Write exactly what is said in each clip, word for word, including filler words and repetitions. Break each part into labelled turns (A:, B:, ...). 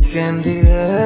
A: कहंदी है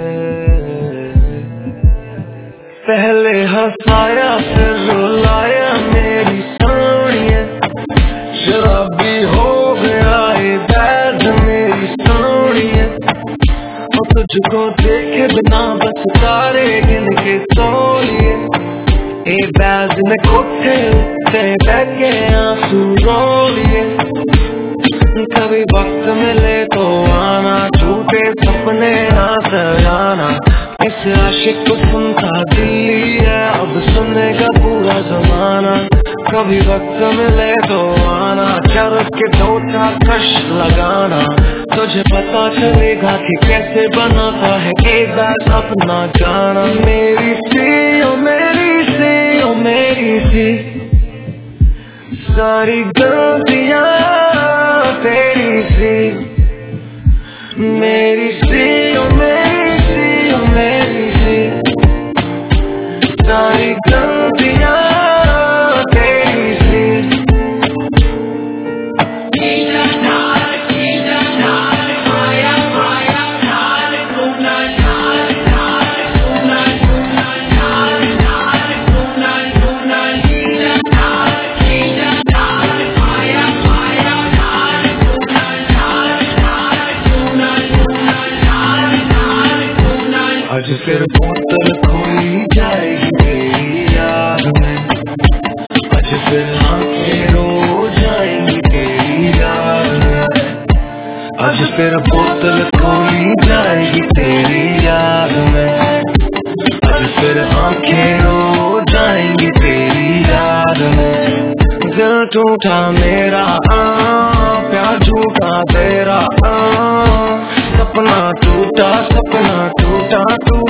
A: पहले हंसाया फिर रुलाया मेरी सोनिए शराबी हो गया ये बैद मेरी सोनिए और तुझको देखे बिना बस तारे गिन के सो लिए ए बैद में कोठे से बैठे आंसू रो लिए कभी वक्त मिले तो आना टूटे सपने ना सजाना इस आशिक को सुनता दिल्ली है अब सुनेगा पूरा जमाना कभी वक्त मिले तो आना चरख के दो चार कश लगाना तुझे पता चलेगा कि कैसे बनाता है एक बार अपना गाना मेरी सी ओ मेरी सी ओ मेरी सी सारी गलतियां तेरी सी मेरी सी ओ मेरी सी ओ मेरी सी सारी गलतियां तेरी सी आज फिर बोतल खोई जाएगी तेरी याद में आज फिर आंखें रो जाएंगी तेरी याद में आज फिर बोतल खोई जाएगी तेरी याद में आज फिर आंखें रो जाएंगी तेरी याद में दिल टूटा मेरा आ, प्यार झूठा तेरा आ, सपना टूटा सपना टूटा टूटा